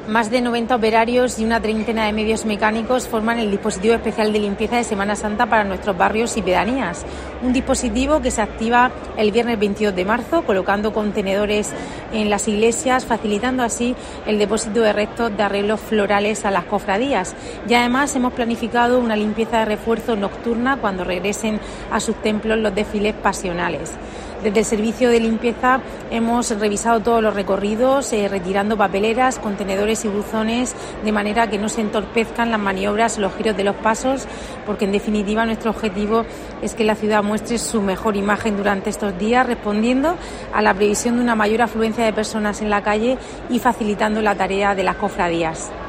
Más de 90 operarios y una treintena de medios mecánicos forman el dispositivo especial de limpieza de Semana Santa para nuestros barrios y pedanías. Un dispositivo que se activa el viernes 22 de marzo, colocando contenedores en las iglesias, facilitando así el depósito de restos de arreglos florales a las cofradías. Y además hemos planificado una limpieza de refuerzo nocturna cuando regresen a sus templos los desfiles pasionales. Desde el servicio de limpieza hemos revisado todos los recorridos, retirando papeleras, contenedores y buzones, de manera que no se entorpezcan las maniobras o los giros de los pasos, porque en definitiva nuestro objetivo es que la ciudad muestre su mejor imagen durante estos días, respondiendo a la previsión de una mayor afluencia de personas en la calle y facilitando la tarea de las cofradías.